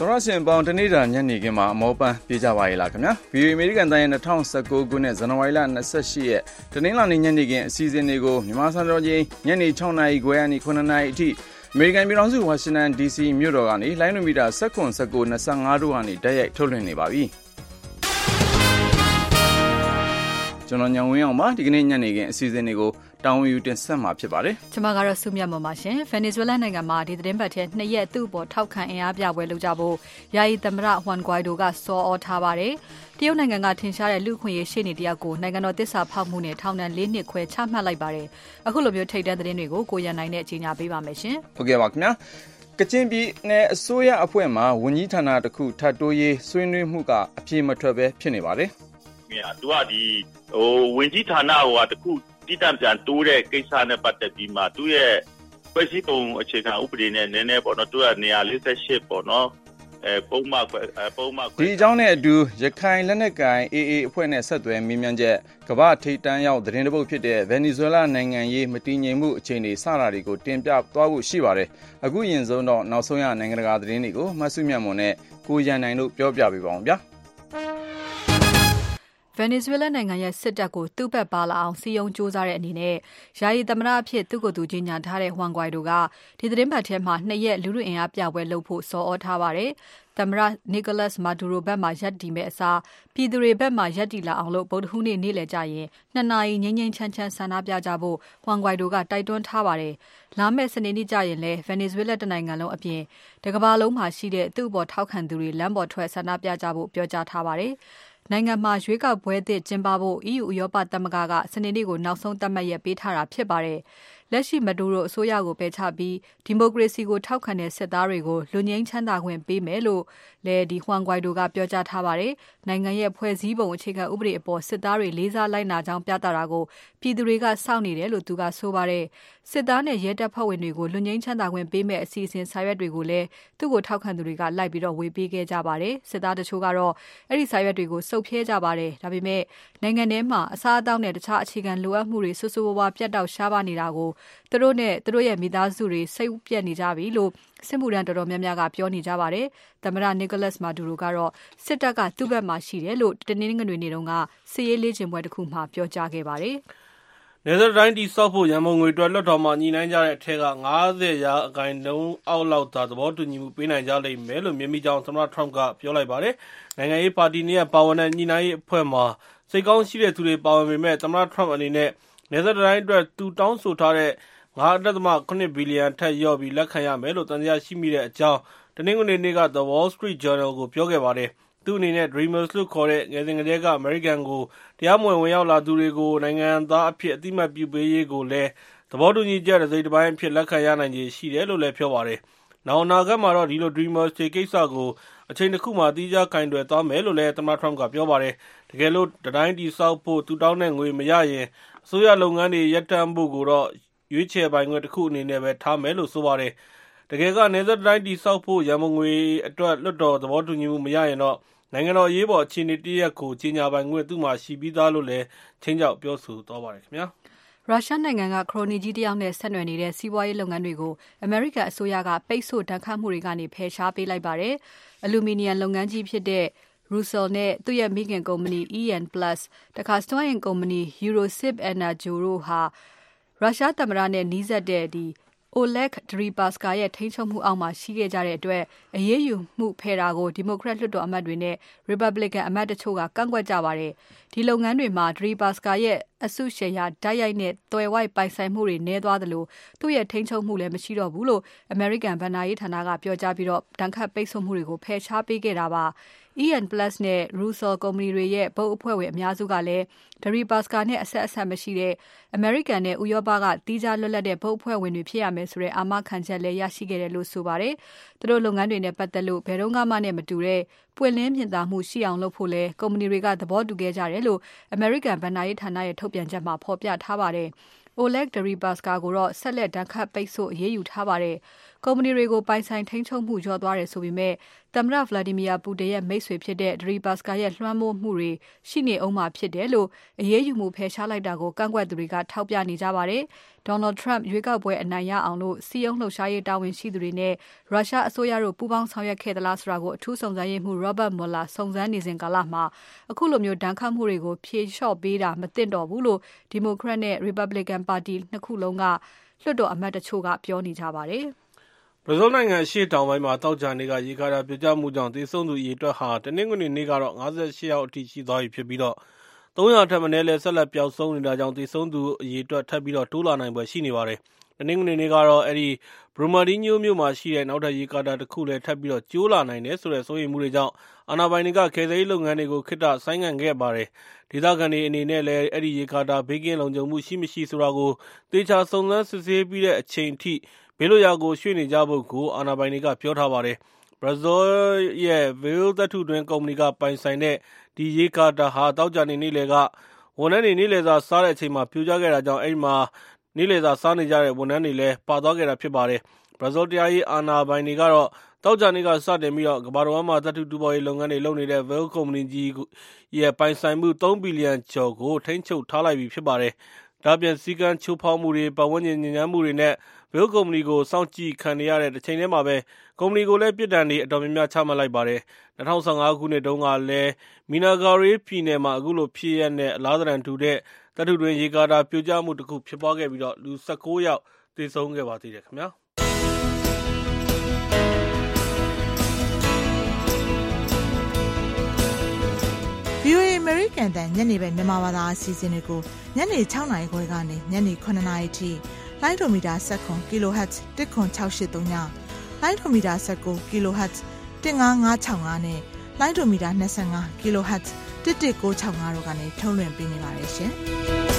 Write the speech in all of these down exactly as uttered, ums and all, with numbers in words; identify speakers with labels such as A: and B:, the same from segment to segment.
A: တော်ရရှင်ပေါင်းတနေ့တာညနေခင်းမှာအမောပန်းပြေးကြပါရဲ့လားခင်ဗျာဗီဒီယိုအမေရိကန်တိုင်းရဲ့၂၀၁၉ခုနှစ်ဇန်နဝါရီလ၂၈ရက်တနင်္လာနေ့ညနေခင်းအစီအစဉ်တွေကိုမြန်မာစံတော်ချိန်ညနေ၆နာရီခွဲကနေ၇နာရီအထိအမေရိကန်ပြည်ထောင်စုဝါရှင်တန် ဒီ စီ မြို့တော်ကနေလိုင်းနိုမီတာ၁၇ ၁၉ ၂၅တို့ကနေတိုက်ရိုက်ထုတ်လွှင့်နေပါပြီကျွန်တော်ညောင်ဝင်းအောင်ပါဒီကနေ့ညနေခင်းအစီအစဉ်တွေကိုတောင်းယူတင်ဆက်မှာဖြစ်ပါတယ်
B: ကျွန်မကတော့စုမြတ်မပါရှင်ဗင်နီဇွဲလားနိုင်ငံမှာဒီသတင်းပတ်ထဲနှစ်ရက်သူ့ပေါ်ထောက်ခံအင်အားပြပွဲလုပ်ကြဖို့ယာယီသမ္မတဟွမ်ဂွိုင်ဒိုကစော်ဩထားပါတယ်တရုတ်နိုင်ငံကထင်ရှားတဲ့လူခွင့်ရေးရှေ့နေတယောက်ကိုနိုင်ငံတော်သစ္စာဖောက်မှုနဲ့ထောင်ဒဏ်၄နှစ်ခွဲချမှတ်လိုက်ပါတယ်အခုလိုမျိုးထိပ်တန်းသတင်းတွေကိုကိုရန်နိုင်နဲ့ကြီးညာပေးပါမယ်ရှင်
A: ဟုတ်ကဲ့ပါခင်ဗျာကချင်ပြည်နယ်အစိုးရအဖွဲ့မှဝန်ကြီးဌာနတစ်ခုထပ်တိုးရေးဆွေးနွေးမှုကအပြေမထွက်ပဲဖြစ်နေပါတယ်
C: သူကဒီဟိုဝင်ကြီးဌာနဟိုတခုတိတံပြန်တိုးတဲ့ကိစ္စနဲ့ပတ်သက်ပြီးမှသူရဲ့ဖွဲ့စည်းပုံအခြေခံဥပဒေနဲ့နည်းနည်းပေါ့နော်သူကနေရာ၄၈ပေါ့နော်အဲပုံမှန်ပုံမှန်
A: ဒီအကြောင်းနဲ့အတူရခိုင်လက်နက်ကိုင် အေအေ အဖွဲ့နဲ့ဆက်သွယ်မေးမြန်းချက်ကမ္ဘာထိပ်တန်းရောက်သတင်းတပုတ်ဖြစ်တဲ့ဗင်နီဇွဲလားနိုင်ငံရေးမတည်ငြိမ်မှုအခြေအနေစတာတွေကိုတင်ပြသွားဖို့ရှိပါတယ်အခုရင်ဆုံးတော့နောက်ဆုံးရနိုင်ငံတကာသတင်းတွေကိုမဆုမြတ်မွန်နဲ့ကိုရန်နိုင်တို့ပြောပြပေးပါအောင်ဗျာ
B: ဗင်နီဇွဲလားနိုင်ငံရဲ့စစ်တပ်ကိုသူ့ဘက်ပါလာအောင်စီယုံစ조사တဲ့အနေနဲ့ယာယီသမ္မတအဖြစ်သူ့ကိုယ်သူကြီးညာထားတဲ့ဟွမ်ဂွိုင်ဒိုကဒီသတင်းပတ်ထဲမှာနှစ်ရက်လူလူအင်အားပြပွဲလုပ်ဖို့စော်ဩထားပါတယ်။သမ္မတနီကိုလတ်မာဒူရိုဘက်မှရပ်တည်မဲ့အစားပြည်သူတွေဘက်မှရပ်တည်လာအောင်လို့ဗုဒ္ဓဟူးနေ့နေ့လည်ကြရင်နှစ်နာရီငြိမ်းငြိမ်းချမ်းချမ်းဆန္ဒပြကြဖို့ဟွမ်ဂွိုင်ဒိုကတိုက်တွန်းထားပါတယ်။လာမယ့်စနေနေ့ကြရင်လည်းဗင်နီဇွဲလားတနိုင်ငံလုံးအပြင်တကမ္ဘာလုံးမှာရှိတဲ့သူ့အပေါ်ထောက်ခံသူတွေလမ်းပေါ်ထွက်ဆန္ဒပြကြဖို့ပြောကြားထားပါတယ်။နိုင်ငံမှာရွေးကောက်ပွဲသစ်ကျင်းပဖို့ အီးယူဥရောပသမဂ္ဂကစနေနေ့ကိုနောက်ဆုံးသတ်မှတ်ရက်ပေးထားတာဖြစ်ပါတယ်။လက်ရှိမဒူရိုအစိုးရကိုပယ်ချပြီးဒီမိုကရေစီကိုထောက်ခံတဲ့စစ်သားတွေကိုလူငင်းချမ်းသာခွင့်ပေးမယ်လို့လည်းဒီဟွမ်ဂွိုင်ဒိုကပြောကြားထားပါတယ်။နိုင်ငံရဲ့ဖွဲ့စည်းပုံအခြေခံဥပဒေအပေါ်စစ်သားတွေလေးစားလိုက်နာကြောင်းပြသတာကိုပြည်သူတွေကစောင့်နေတယ်လို့သူကဆိုပါတယ်။စစ်သားနဲ့ရဲတပ်ဖွဲ့ဝင်တွေကိုလူငင်းချမ်းသာခွင့်ပေးမဲ့အစီအစဉ်စာရွက်တွေကိုလည်းသူ့ကိုထောက်ခံသူတွေကလိုက်ပြီးတော့ဝေပေးခဲ့ကြပါတယ်။စစ်သားတချို့ကတော့အဲ့ဒီစာရွက်တွေကိုစုပ်ဖြဲကြပါတယ်။ဒါပေမဲ့နိုင်ငံထဲမှာအစားအသောက်နဲ့တခြားအခြေခံလိုအပ်မှုတွေဆူဆူဝါးဝါပြတ်တောက်ရှားပါနေတာကိုသူတို့နဲ့သူတို့ရဲ့မိသားစုတွေစိတ်ပြက်နေကြပြီလို့စစ်မှုထမ်းတော်တော်များများကပြောနေကြပါတယ်။သမ္မတနီကိုလတ်မာဒူရိုကတော့စစ်တပ်ကသူ့ဘက်မှာရှိတယ်လို့တနင်္ဂနွေနေ့တုန်းကစစ်ရေးလေ့ကျင့်ပွဲတစ်ခုမှာပြောကြားခဲ့ပါတယ်
D: ။နယ်စပ်တိုင်းတိစောက်ဖို့ရန်ပုံငွေအတွက်လွှတ်တော်မှာညှိနှိုင်းကြတဲ့အထက်က၅၀ရာအကိုင်နှုန်းအောက်လောက်သာသဘောတူညီမှုပေးနိုင်ကြလိမ့်မယ်လို့မြင်မိကြောင်းသမ္မတထရမ့်ကပြောလိုက်ပါတယ်။နိုင်ငံရေးပါတီတွေရဲ့ပါဝင်တဲ့ညှိနှိုင်းရေးအဖွဲ့မှာစိတ်ကောင်းရှိတဲ့သူတွေပါဝင်ပေမဲ့သမ္မတထရမ့်အနေနဲ့နယ်စပ်တိုင်းအတွက်သူတောင်းဆိုထားတဲ့၅.၇ ဘီလီယံထက်လျော့ပြီးလက်ခံရမယ်လို့တန်တရားရှိမိတဲ့အကြောင်းတနင်္ဂနွေနေ့က The Wall Street Journal ကိုပြောခဲ့ပါတယ်။သူ့အနေနဲ့ Dreamers လို့ခေါ်တဲ့ငယ်စဉ်ကတည်းကအမေရိကန်ကိုတရားမဝင်ဝင်ရောက်လာသူတွေကိုနိုင်ငံသားအဖြစ်အသိအမှတ်ပြုပေးရေးကိုလည်းသဘောတူညီချက်တစ်စိတ်တစ်ပိုင်းအဖြစ်လက်ခံရနိုင်ခြေရှိတယ်လို့လည်းပြောပါတယ်။နောက်အနာဂတ်မှာတော့ဒီလို Dreamers တွေကိစ္စကိုအချိန်တစ်ခုမှသီးခြားကင်တွယ်သွားမယ်လို့လည်းသမ္မတထရမ့်ကပြောပါတယ်။တကယ်လို့တိုင်းတိဆောက်ဖို့သူတောင်းတဲ့ငွေမရရင်အစိုးရလုပ်ငန်းတွေရပ်တန့်ဖို့ကိုတော့ရွေးချယ်ပိုင်ခွင့်တစ်ခုအနေနဲ့ပဲထားမယ်လို့ဆိုပါတယ်။တကယ်ကနယ်စပ်တိုင်းတိဆောက်ဖို့ရန်ပုံငွေအတွက်လွှတ်တော်သဘောတူညီမှုမရရင်တော့နိုင်ငံတော်ရေးပေါ်အခြေအနေတရက်ကိုကြီးညာပိုင်ခွင့်သူ့မှာရှိပြီးသားလို့လည်းချင်းချောက်ပြောဆိုသွားပါတယ်ခင်ဗျာ
B: ။ရုရှားနိုင်ငံကခရိုနီကြီးတယောက်နဲ့ဆက်နွယ်နေတဲ့စီးပွားရေးလုပ်ငန်းတွေကိုအမေရိကန်အစိုးရကပိတ်ဆို့ဒဏ်ခတ်မှုတွေကနေဖယ်ရှားပေးလိုက်ပါတယ်။အလူမီနီယံလုပ်ငန်းကြီးဖြစ်တဲ့Rusal နဲ့သူ့ရဲ့မိခင်ကုမ္ပဏီ E N Plus တခါစတွန်းအင်ကုမ္ပဏီ Eurosip Energo တို့ဟာရုရှားသမ္မတနဲ့နှီးစပ်တဲ့ဒီ Oleg Deripaska ရဲ့ထိန်းချုပ်မှုအောက်မှာရှိခဲ့ကြတဲ့အတွက်အရေးယူမှုဖယ်တာကို Democrat လွှတ်တော်အမတ်တွေနဲ့ Republican အမတ်တချို့ကကန့်ကွက်ကြပါတယ်။ဒီလုပ်ငန်းတွေမှာ Deripaska ရဲ့အစုရှယ်ယာဓာတ်ရိုက်နဲ့သွယ်ဝိုက်ပိုင်ဆိုင်မှုတွေနည်းသွားသလိုသူ့ရဲ့ထိန်းချုပ်မှုလည်းမရှိတော့ဘူးလို့ American ဘဏ္ဍာရေးဌာနကပြောကြားပြီးတော့ဒဏ်ခတ်ပိတ်ဆို့မှုတွေကိုဖယ်ရှားပေးခဲ့တာပါ။ E N Plus နဲ့ Rusal ကုမ္ပဏီတွေရဲ့ဘုတ်အဖွဲ့ဝင်အများစုကလည်း Deripaska နဲ့အဆက်အဆက်မရှိတဲ့ American နဲ့ဥရောပကတီးခြားလွတ်လပ်တဲ့ဘုတ်အဖွဲ့ဝင်တွေဖြစ်ရမယ်ဆိုတဲ့အာမခံချက်လည်းရရှိခဲ့တယ်လို့ဆိုပါတယ်။သူတို့လုပ်ငန်းတွေနဲ့ပတ်သက်လို့ဘယ်တော့မှနဲ့မတူတဲ့ပွင့်လင်းမြင်သာမှုရှိအောင်လုပ်ဖို့လဲကုမ္ပဏီတွေကသဘောတူခဲ့ကြတယ်လို့ American ဘဏ္ဍာရေးဌာနရဲ့ထုတ်ပြန်ချက်မှာဖော်ပြထားပါတယ်။ Oleg Deripaska ကိုတော့ဆက်လက်ဒဏ်ခတ်ပိတ်ဆို့အရေးယူထားပါတယ်။ကုမ္ပဏီတွေကိုပိုင်ဆိုင်ထိန်းချုပ်မှုလျော့သွားတယ်ဆိုပေမဲ့သမ္မတ Vladimir Putin ရဲ့မိတ်ဆွေဖြစ်တဲ့ Deripaska ရဲ့လွှမ်းမိုးမှုတွေရှိနေအောင်မှာဖြစ်တယ်လို့အရေးယူမှုဖယ်ရှားလိုက်တာကိုကန့်ကွက်သူတွေကထောက်ပြနေကြပါတယ်။ Donald Trump ရွေးကောက်ပွဲအနိုင်ရအောင်လို့စီးရုံးလှုပ်ရှားရေးတာဝန်ရှိသူတွေနဲ့ရုရှားအစိုးရတို့ပူးပေါင်းဆောင်ရွက်ခဲ့သလားဆိုတာကိုအထူးစုံစမ်းရေးမှူး Robert Mueller စုံစမ်းနေစဉ်ကာလမှာအခုလိုမျိုးဒဏ်ခတ်မှုတွေကိုဖြေလျှော့ပေးတာမသင့်တော်ဘူးလို့ Democrat နဲ့ Republican ပါတီနှစ်ခုလုံးကလွှတ်တော်အမတ်တချို့ကပြောနေကြပါတယ်။
D: ဘရာဇီးနိုင်ငံအရှေ့တောင်ပိုင်းမှာသောကြာနေ့ကရေကာတာပြိုကျမှုကြောင့်သေဆုံးသူအရေအတွက်ဟာတနင်္ဂနွေနေ့ကတော့၅၈ယောက်အထိရှိသွားပြီဖြစ်ပြီးတော့သုံးရာထက်မနည်းလဲဆက်လက်ပျောက်ဆုံးနေတာကြောင့်သေဆုံးသူအရေအတွက်ထပ်ပြီးတော့တိုးလာနိုင်ပွဲရှိနေပါတယ်။တနင်္ဂနွေနေ့ကတော့အဲဒီ Brumadinho မြို့မှာရှိတဲ့နောက်ထပ်ရေကာတာတစ်ခုလည်းထပ်ပြီးတော့ကျိုးလာနိုင်တယ်ဆိုတဲ့စိုးရိမ်မှုတွေကြောင့်အာဏာပိုင်တွေကကယ်ဆယ်ရေးလုပ်ငန်းတွေကိုခေတ္တဆိုင်းငံ့ခဲ့ပါတယ်။ဒေသခံတွေအနေနဲ့လည်းအဲဒီရေကာတာဘေးကင်းလုံခြုံမှုရှိမရှိဆိုတာကိုသေချာစုံစမ်းစစ်ဆေးပြီးတဲ့အချိန်ထိဘေးလွတ်ရာကိုရွှေ့နေကြဖို့ကိုအာဏာပိုင်တွေကပြောထားပါတယ်။ ဘရာဇီးရဲ့ Vale သတ္တုတွင်းကုမ္ပဏီကပိုင်ဆိုင်တဲ့ဒီရေကာတာဟာသောကြာနေ့နေ့လယ်ကဝန်ထမ်းတွေနေ့လယ်စာစားတဲ့အချိန်မှာပြိုကျခဲ့တာကြောင့်အဲဒီမှာနေ့လယ်စာစားနေကြတဲ့ဝန်ထမ်းတွေလည်းပါသွားခဲ့တာဖြစ်ပါတယ်။ဘရာဇီးတရားရေးအာဏာပိုင်တွေကတော့သောကြာနေ့ကစတင်ပြီးတော့ကမ္ဘာတော်မှာသတ္တုတူးဖော်ရေးလုပ်ငန်းတွေလုပ်နေတဲ့ Vale ကုမ္ပဏီကြီးရဲ့ပိုင်ဆိုင်မှုသုံးဘီလီယံကျော်ကိုထိန်းချုပ်ထားလိုက်ပြီဖြစ်ပါတယ်။ဒါ့အပြင်စည်းကမ်းချိုးဖောက်မှုတွေပတ်ဝန်းကျင်ညစ်ညမ်းမှုတွေနဲ့ Vale ကုမ္ပဏီကိုစောင့်ကြည့်ခံနေရတဲ့တစ်ချိန်တည်းမှာပဲကုမ္ပဏီကိုလည်းပြစ်ဒဏ်တွေအတော်များများချမှတ်လိုက်ပါတယ်။၂၀၁၅ခုနှစ်တုန်းကလည်း Minas Gerais ပြည်နယ်မှာအခုလိုဖြစ်ရပ်နဲ့အလားသဏ္ဍာန်တူတဲ့သတ္တုတွင်းရေကာတာပြိုကျမှုတစ်ခုဖြစ်ပွားခဲ့ပြီးတော့လူ၁၉ယောက်သေဆုံးခဲ့ပါသေးတယ်ခင်ဗျာ။
E: ဗွီအိုအေ American တန်ညနေပိုင်းမြန်မာဘာသာအစီအစဉ်တွေကိုညနေ၆နာရီခွဲကနေညနေ၇နာရီထိလိုင်းဒိုမီတာ၁၇ kHz တစ်ခွန်၆၈၃ညလိုင်းဒိုမီတာ၁၉ kHz တစ်၅၅၆၅နဲ့လိုင်းဒိုမီတာ၂၅ kHz တစ်၁၉၆၅တို့ကနေထုတ်လွှင့်ပေးနေပါတယ်ရှင်။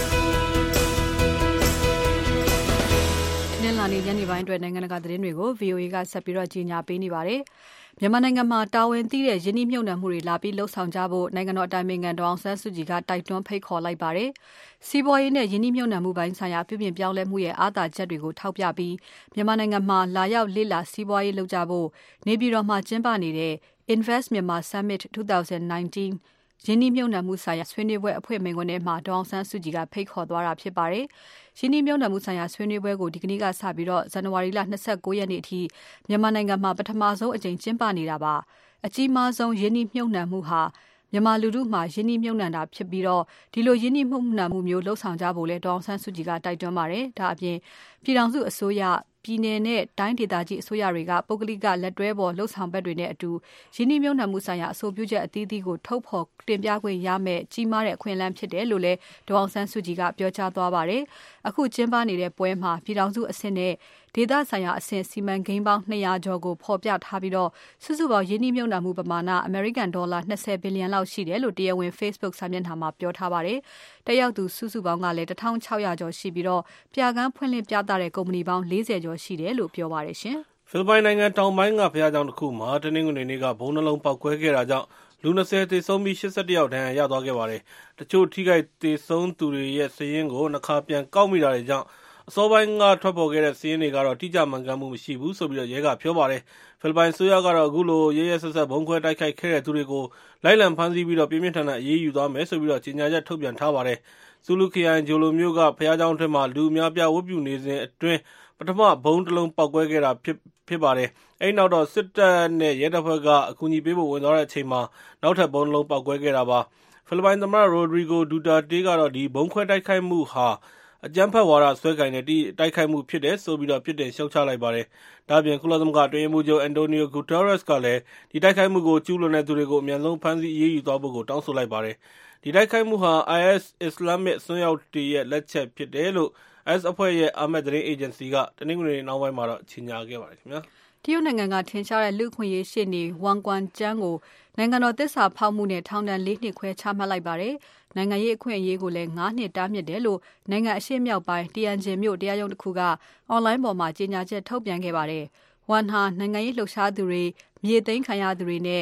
B: နေ့လာနေညနေပိုင်းအတွက်နိုင်ငံတကာသတင်းတွေကို ဗွီအိုအေ ကဆက်ပြီးတော့ကြီးညာပေးနေပါတယ်။မြန်မာနိုင်ငံမှာတာဝန်သိတဲ့ယင်းနှိမ့်မြုပ်နှံမှုတွေလာပြီးလှုပ်ဆောင်ကြဖို့နိုင်ငံတော်အတိုင်ပင်ခံဒေါအောင်ဆန်းစုကြည်ကတိုက်တွန်းဖိတ်ခေါ်လိုက်ပါတယ်။စီးပွားရေးနဲ့ယင်းနှိမ့်မြုပ်နှံမှုပိုင်းဆိုင်ရာပြုပြင်ပြောင်းလဲမှုရဲ့အားသာချက်တွေကိုထောက်ပြပြီးမြန်မာနိုင်ငံမှာလာရောက်လေ့လာစီးပွားရေးလုပ်ကြဖို့နေပြည်တော်မှာကျင်းပနေတဲ့ Invest Myanmar Summit twenty nineteenရင်းနှီးမြှုပ်နှံမှုဆိုင်ရာဆွေးနွေးပွဲအဖွင့်မိန့်ခွန်းထဲမှာဒေါအောင်ဆန်းစုကြည်ကဖိတ်ခေါ်သွားတာဖြစ်ပါတယ်။ရင်းနှီးမြှုပ်နှံမှုဆိုင်ရာဆွေးနွေးပွဲကိုဒီကနေ့ကစပြီးတော့ဇန်နဝါရီလ၂၉ရက်နေ့အထိမြန်မာနိုင်ငံမှာပထမဆုံးအကြိမ်ကျင်းပနေတာပါ။အကြီးမားဆုံးရင်းနှီးမြှုပ်နှံမှုဟာမြန်မာလူထုမှာရင်းနှီးမြှုပ်နှံတာဖြစ်ပြီးတော့ဒီလိုရင်းနှီးမြှုပ်နှံမှုမျိုးလှုပ်ဆောင်ကြဖို့လဲဒေါအောင်ဆန်းစုကြည်ကတိုက်တွန်းပါတယ်။ဒါအပြင်ပြည်ထောင်စုအစိုးရပြည်내နဲ့တိုင်းဒေသကြီးအစိုးရတွေကပုဂ္ဂလိကလက်တွဲပေါ်လှုပ်ဆောင်ဘက်တွေနဲ့အတူရင်းနှီးမြှုပ်နှံမှုဆိုင်ရာအဆိုပြုချက်အသီးသီးကိုထုတ်ဖော်တင်ပြခွင့်ရမယ်ကြီးမားတဲ့အခွင့်အလမ်းဖြစ်တယ်လို့လည်းဒေါအောင်ဆန်းစုကြည်ကပြောကြားသွားပါတယ်။အခုကျင်းပနေတဲ့ပွဲမှာပြည်ထောင်စုအဆင့်နဲ့ဒေသဆိုင်ရာအဆင့်စီမံကိန်းပေါင်း၂ရာကျော်ကိုဖော်ပြထားပြီးတော့စုစုပေါင်းရင်းနှီးမြှုပ်နှံမှုပမာဏအမေရိကန်ဒေါ်လာ၂၀ဘီလီယံလောက်ရှိတယ်လို့တရားဝင် Facebook စာမျက်နှာမှာပြောထားပါတယ်။တက်ရောက်သူစုစုပေါင်းကလည်း၁၆၀၀ကျော်ရှိပြီးတော့ပြကန်းဖွင့်လှစ်ပြသတဲ့ကုမ္ပဏီပေါင်း၄၀ကျော်ရှိတယ်လို့ပြောပါတယ်ရှင်
D: ။ဖိလစ်ပိုင်နိုင်ငံတောင်ပိုင်းကဘုရားကျောင်းတစ်ခုမှာတနင်္ဂနွေနေ့ကဘုံနှလုံးပေါက်ကွဲခဲ့တာကြောင့်လူ၂၀သေဆုံးပြီး၈၁ယောက်ဒဏ်ရာရသွားခဲ့ပါတယ်။တချို့ထိခိုက်သေဆုံးသူတွေရဲ့စာရင်းကိုနှစ်ခါပြန်ကောက်မိတာတွေကြောင့်အစောပိုင်းကထွက်ပေါ်ခဲ့တဲ့စာရင်းတွေကတော့တိကျမှန်ကန်မှုမရှိဘူးဆိုပြီးတော့ရဲကပြောပါတယ်။ဖိလစ်ပိုင်ဆိုရကတော့အခုလိုရဲရဲဆက်ဆက်ဘုံခွဲတိုက်ခိုက်ခဲ့တဲ့သူတွေကိုလိုက်လံဖမ်းဆီးပြီးတော့ပြင်းပြင်းထန်ထန်အရေးယူသွားမယ်ဆိုပြီးတော့ကြေညာချက်ထုတ်ပြန်ထားပါတယ်။ဆူလူခရိုင်ဂျိုလိုမျိုးကဘုရားကျောင်းအတွင်းမှာလူအများပြဝတ်ပြုနေစဉ်အတွင်းပထမဘုံတစ်လုံးပောက်ကွဲခဲ့တာဖြစ်ဖြစ်ပါတယ်။အဲဒီနောက်တော့စစ်တပ်နဲ့ရဲတပ်ဖွဲ့ကအကူအညီပေးဖို့ဝင်သွားတဲ့အချိန်မှာနောက်ထပ်ဘုံတစ်လုံးပောက်ကွဲခဲ့တာပါ။ဖိလစ်ပိုင်သမ္မတရိုဒရီဂိုဒူတာတေးကတော့ဒီဘုံခွဲတိုက်ခိုက်မှုဟာအကြမ်းဖက်ဝါဒဆွဲကိုင်တဲ့ဒီတိုက်ခိုက်မှုဖြစ်တယ်ဆိုပြီးတော့ပြစ်တင်ရှုတ်ချလိုက်ပါတယ်။ဒါ့အပြင်ကုလသမဂ္ဂအတွင်းရေးမှူးချုပ်အန်တိုနီယိုဂူတာရက်စ်ကလည်းဒီတိုက်ခိုက်မှုကိုကျူးလွန်တဲ့သူတွေကိုအမြန်ဆုံးဖမ်းဆီးအရေးယူသွားဖို့ကိုတောင်းဆိုလိုက်ပါတယ်။ဒီတိုက်ခိုက်မှုဟာ အိုင်အက်စ် အစ္စလာမစ်အစွန်းရောက်တွေရဲ့လက်ချက်ဖြစ်တယ်လို့ အိုင်အက်စ် အဖွဲ့ရဲ့အာမက်သတင်းအေဂျင်စီကတနင်္ဂနွေနေ့နောက်ပိုင်းမှာတော့ကြေညာခဲ့ပါတယ်ခင်ဗျာ
B: ။တရုတ်နိုင်ငံကထင်ရှားတဲ့လူ့အခွင့်အရေးရှေ့နေဝမ်ကွမ်ကျန်းကိုနိုင်ငံတော်သစ္စာဖောက်မှုနဲ့ထောင်ဒဏ်၄နှစ်ခွဲချမှတ်လိုက်ပါတယ်။နိုင်ငံရေးအခွင့်အရေးကိုလည်း၅နှစ်တားမြစ်တယ်လို့နိုင်ငံအရှေ့မြောက်ပိုင်းတီယန်ဂျင်မြို့တရားရုံးတစ်ခုကအွန်လိုင်းပေါ်မှာကြေညာချက်ထုတ်ပြန်ခဲ့ပါတယ်။ဝမ်ဟာနိုင်ငံရေးလှုပ်ရှားသူတွေမြေသိမ်းခံရသူတွေနဲ့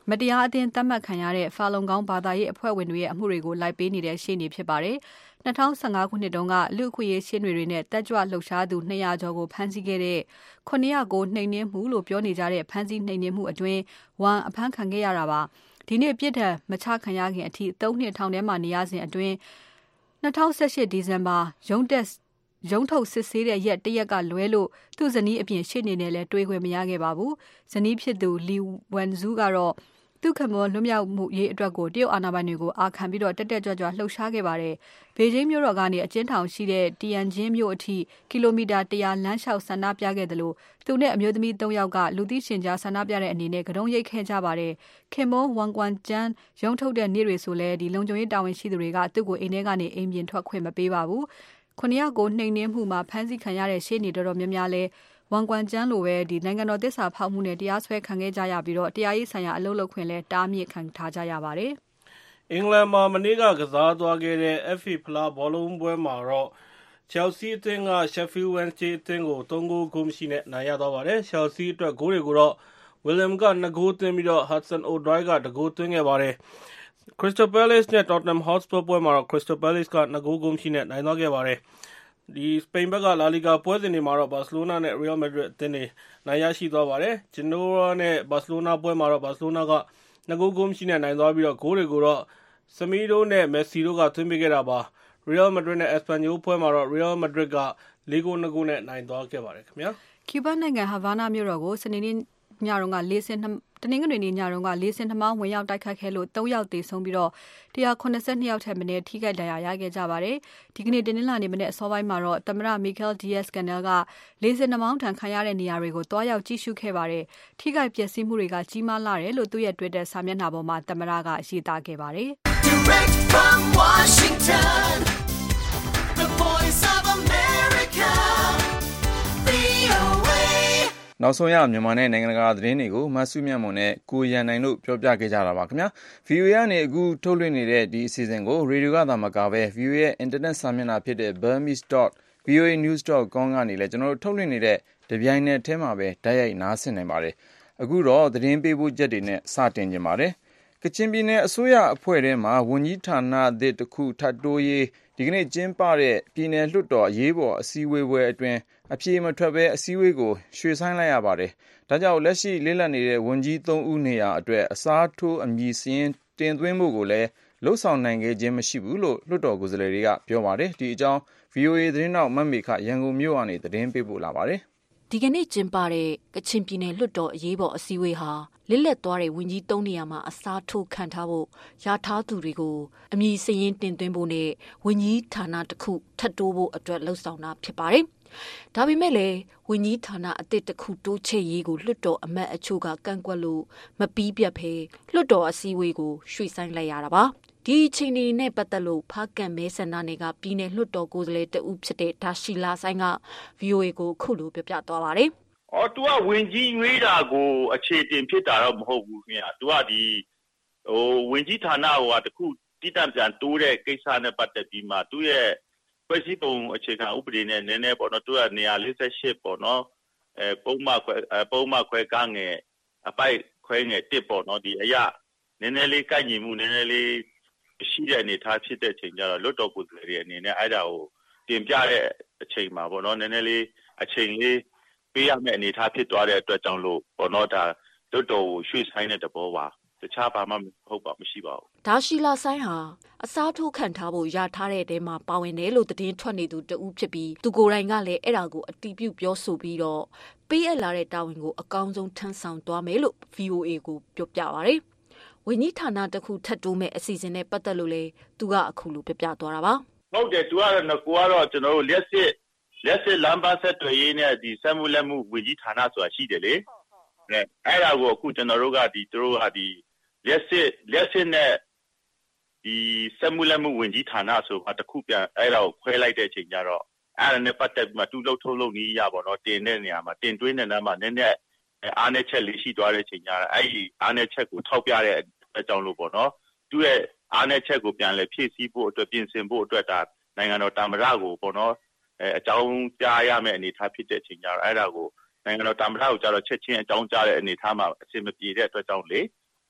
B: မတရားအသင်းသတ်မှတ်ခံရတဲ့ဖာလုံကောင်းဘာသာရေးအဖွဲ့ဝင်တွေရဲ့အမှုတွေကိုလိုက်ပေးနေတဲ့ရှေ့နေဖြစ်ပါတယ်။၂၀၁၅ခုနှစ်တုန်းကလူ့အခွင့်အရေးရှင်းတွေနဲ့တက်ကြွလှုပ်ရှားသူ၂၀၀ကျော်ကိုဖမ်းဆီးခဲ့တဲ့ခုနှစ်ရာကိုနှိမ်နင်းမှုလို့ပြောနေကြတဲ့ဖမ်းဆီးနှိမ်နင်းမှုအတွင်းဝမ်အဖမ်းခံခဲ့ရတာပါ။ဒီနေ့ပြစ်ဒဏ်မချခံရခင်အထိ၃နှစ်ထောင်ထဲမှာနေရစဉ်အတွင်း၂၀၁၈ဒီဇင်ဘာရုံးတက်ရုံးထုတ်စစ်ဆေးတဲ့ရက်တရက်ကလွဲလို့သူ့ဇနီးအပြင်ရှေ့နေနဲ့လည်းတွေ့ခွင့်မရခဲ့ပါဘူး။ဇနီးဖြစ်သူလီဝမ်ဇူးကတော့သူ့ခမောလွတ်မြောက်မှုရေးအတွက်ကိုတရုတ်အာဏာပိုင်တွေကိုအာခံပြီးတော့တက်တက်ကြွကြွလှုပ်ရှားခဲ့ပါတယ်။ဘေဂျင်းမြို့တော်ကနေအကျဉ်းထောင်ရှိတဲ့တီယန်ဂျင်းမြို့အထိကီလိုမီတာ၁၀၀လမ်းလျှောက်ဆန္ဒပြခဲ့တယ်လို့သူနဲ့အမျိုးသမီး၃ယောက်ကလူသိရှင်ကြားဆန္ဒပြတဲ့အနေနဲ့ကတုံးရိတ်ခဲ့ကြပါတယ်။ခင်မွန်ဝန်ကွမ်ကျန်းရုံးထုတ်တဲ့နေ့တွေဆိုလဲဒီလုံခြုံရေးတာဝန်ရှိသူတွေကသူ့ကိုအိမ်ထဲကနေအိမ်ပြင်ထွက်ခွင့်မပေးပါဘူး။ခုနှစ်ယောက်ကိုနှိမ်နင်းမှုမှာဖမ်းဆီးခံရတဲ့ရှေ့နေတော်တော်များများလဲဝန်ကွမ်ကျန်းလိုပဲဒီနိုင်ငံတော်သစ္စာဖောက်မှုနဲ့တရားစွဲခံခဲ့ကြရပြီးတော့တရားရေးဆိုင်ရာအလုပ်လုပ်ခွင့်လဲတားမြစ်ခံထားကြရပါတယ်
D: ။အင်္ဂလန်မှာမနေ့ကကစားသွားခဲ့တဲ့ F A ဖလားဘောလုံးပွဲမှာတော့ Chelsea အသင်းက Sheffield Wednesday အသင်းကို၃ဂိုးဂိုးမရှိနဲ့နိုင်ရသွားပါတယ်။ Chelsea အတွက်ဂိုးတွေကိုတော့ William က၂ဂိုးသွင်းပြီးတော့ Hudson Odoi က၁ဂိုးသွင်းခဲ့ပါတယ်။ Crystal Palace နဲ့ Tottenham Hotspur ပွဲမှာတော့ Crystal Palace က၂ဂိုးဂိုးမရှိနဲ့နိုင်သွားခဲ့ပါတယ်။ဒီစပိန်ဘက်ကလာလီဂါပွဲစဉ်တွေမှာတော့ Barcelona နဲ့ Real Madrid အသင်းတွေနိုင်ရရှိသွားပါတယ်။ Genoa နဲ့ Barcelona ပွဲမှာတော့ Barcelona က၂ဂိုးဂိုးမရှိနဲ့နိုင်သွားပြီးတော့ဂိုးတွေကိုတော့ Semedo နဲ့ Messi တို့ကသွင်းပေးခဲ့တာပါ။ Real Madrid နဲ့ Espanyol ပွဲမှာတော့ Real Madrid က၄ဂိုး၂ဂိုးနဲ့နိုင်သွားခဲ့ပါတယ်ခင်ဗျာ
B: ။ ကျူးဘားနိုင်ငံဟာဗာနာမြို့တော်ကိုစနေနေ့ညတုန်းကလေးစင်တနင်္ဂနွေနေ့ညတုန်းကလေးစင်နှမောင်းဝင်ရောက်တိုက်ခတ်ခဲ့လို့၃ယောက်သေဆုံးပြီးတော့၁၇၂ယောက်ထက်မနည်းထိခိုက်ဒဏ်ရာရခဲ့ကြပါတယ်။ဒီကနေ့တင်းနှင်းလာနေမနေ့အစောပိုင်းမှာတော့သမ္မတ Miguel Diaz-Canel ကလေးစင်နှမောင်းထံခံရတဲ့နေရာတွေကိုတွားရောက်ကြည့်ရှုခဲ့ပါတယ်။ထိခိုက်ပျက်စီးမှုတွေကကြီးမားလာတယ်လို့သူ့ရဲ့ Twitter စာမျက်နှာပေါ်မှာသမ္မတကရေးသားခဲ့ပါတယ်။ Direct from Washington, the voice of America, V O A
A: နောက်ဆုံးရမြန်မာနဲ့နိုင်ငံတကာသတင်းတွေကိုမဆုမြတ်မွန်နဲ့ကိုရန်နိုင်တို့ပြောပြခဲ့ကြတာပါခင်ဗျာ ဗီအိုအေ ကနေအခုထုတ်လွှင့်နေတဲ့ဒီအစီအစဉ်ကိုရေဒီယိုကသာမကပဲ ဗီအိုအေ ရဲ့အင်တာနက်စာမျက်နှာဖြစ်တဲ့ burmese dot voa news dot com ကနေလည်းကျွန်တော်တို့ထုတ်လွှင့်နေတဲ့တပြိုင်နက်တည်းမှာပဲတိုက်ရိုက်နားဆင်နိုင်ပါတယ်အခုတော့သတင်းပေးပို့ချက်တွေနဲ့စတင်ကြပါတယ်ကချင်ပြည်နယ်အစိုးရအဖွဲ့ထဲမှာဝန်ကြီးဌာနအသစ်တစ်ခုထပ်တိုးရေးဒီကနေ့ကျင်းပတဲ့ပြည်နယ်လွှတ်တော်အရေးပေါ်အစည်းအဝေးပွဲအတွင်းအပြေမထွက်ဘဲအစည်းအဝေးကိုရွှေ့ဆိုင်းလိုက်ရပါတယ်။ဒါကြောင့်လက်ရှိလေးလက်နေတဲ့ဝန်ကြီး၃ဦးနေရာအတွက်အစားထိုးအမည်စရင်တင်သွင်းဖို့ကိုလည်းလှုပ်ဆောင်နိုင်ခဲ့ခြင်းမရှိဘူးလို့လွှတ်တော်ကိုယ်စားလှယ်တွေကပြောပါတယ်။ဒီအကြောင်း ဗွီအိုအေ သတင်းတောက်မမေခရန်ကုန်မြို့ကနေသတင်းပေးပို့လာပါတယ်
F: ။ဒီကနေ့ကျင်းပတဲ့ကချင်ပြည်နယ်လွှတ်တော်အရေးပေါ်အစည်းအဝေးဟာလစ်လက်သွားတဲ့ဝန်ကြီး၃နေရာမှာအစားထိုးခံထားဖို့ရထားသူတွေကိုအမည်စရင်တင်သွင်းဖို့နဲ့ဝန်ကြီးဌာနတစ်ခုထပ်တိုးဖို့အတွက်လှုပ်ဆောင်တာဖြစ်ပါတယ်။ဒါပေမဲ့လည်းဝန်ကြီးဌာနအသစ်တစ်ခုတိုးချဲ့ရေးကိုလွှတ်တော်အမတ်အချို့ကကန့်ကွက်လို့မပြီးပြတ်ဘဲလွှတ်တော်အစည်းအဝေးကိုရွှေ့ဆိုင်းလိုက်ရတာပါ။ဒီအချိန်လေးနဲ့ပတ်သက်လို့ဖားကန့်မဲဆန္ဒနယ်ကပြည်နယ်လွှတ်တော်ကိုယ်စားလှယ်တဦးဖြစ်တဲ့ဒါရှိလာဆိုင်က ဗီအိုအေကိုခုလိုပြောပြသွားပါတယ်
C: ။အော် तू ကဝင်ကြီးရွေးတာကိုအခြေတင်ဖြစ်တာတော့မဟုတ်ဘူးခင်ဗျာ။ तू ကဒီဟိုဝင်ကြီးဌာနဟိုကတခုတိတန့်ပြန်တိုးတဲ့ကိစ္စနဲ့ပတ်သက်ပြီးမှသူ့ရဲ့ဖွဲ့စည်းပုံအခြေခံဥပဒေနဲ့နည်းနည်းပေါ့နော်သူကနေရာ၄၈ပေါ့နော်အဲပုံမှန်ခွဲပုံမှန်ခွဲကငယ်အပိုက်ခွဲငယ်တစ်ပေါ့နော်ဒီအရာနည်းနည်းလေးကိုက်ညီမှုနည်းနည်းလေးရှိတဲ့အနေထားဖြစ်တဲ့ချိန်ကျတော့လွတ်တော်ကိုယ်စားလှယ်တွေအနေနဲ့အဲ့ဒါကိုတင်ပြတဲ့အချိန်မှာပေါ့နော်နည်းနည်းလေးအချိန်လေးပေးရမယ့်အနေထားဖြစ်သွားတဲ့အတွက်ကြောင့်လို့ပေါ့နော်ဒါလွတ်တော်ကိုရွှေ့ဆိုင်းတဲ့သဘောပါတခြားဘာမှမဟုတ်ပါမရှိပါဘူး
F: ဒါရှိလာဆိုင်ဟာအစားထိုးခံထားဖို့ရထားတဲ့တဲမှာပါဝင်တယ်လို့သတင်းထွက်နေသူတဦးဖြစ်ပြီးသူကိုယ်တိုင်ကလည်းအဲ့ဒါကိုအတီးပြုတ်ပြောဆိုပြီးတော့ပေးအပ်လာတဲ့တာဝန်ကိုအကောင်းဆုံးထမ်းဆောင်သွားမယ်လို့ ဗီအိုအေ ကိုပြောပြပါရယ်ဝန်ကြီးဌာနတစ်ခုထပ်တိုးမဲ့အစီအစဉ်နဲ့ပတ်သက်လို့လေသူကအခုလိုပြပြသွားတာပါ
C: ဟုတ်တယ်သူကတော့ငကိုကတော့ကျွန်တော်တို့လက်စစ်လက်စစ်လမ်းပါဆက်တွေရေးနဲ့ဒီစက်မှုလက်မှုဝန်ကြီးဌာနဆိုတာရှိတယ်လေအဲအဲ့ဒါကိုအခုကျွန်တော်တို့ကဒီသူတို့ကဒီလက်စစ်လက်စစ်နဲ့ဒီစက်မှုလက်မှုဝန်ကြီးဌာနဆိုတာတခုပြန်အဲ့ဒါကိုခွဲလိုက်တဲ့အချိန်ကျတော့အဲ့ဒါနဲ့ပတ်သက်ပြီးမှတူလုံးထုံးလုံးကြီးရပါတော့တင်တဲ့နေရာမှာတင်သွင်းတဲ့နေရာမှာနည်းနည်းအားနည်းချက်လေးရှိသွားတဲ့အချိန်ကျတော့အဲ့ဒီအားနည်းချက်ကိုထောက်ပြတဲ့အကြောင်းလို့ပေါ့နော်သူ့ရဲ့အားနည်းချက်ကိုပြန်လဲဖြည့်ဆည်းဖို့အတွက်ပြင်ဆင်ဖို့အတွက်ဒါနိုင်ငံတော်တာမရကိုပေါ့နော်အဲအကြောင်းကြားရမယ့်အနေထားဖြစ်တဲ့အချိန်ကျတော့အဲ့ဒါကိုနိုင်ငံတော်တာမရကိုကြတော့ချက်ချင်းအကြောင်းကြားတဲ့အနေထားမှာအဆင်မပြေတဲ့အတွက်ကြောင့်လေ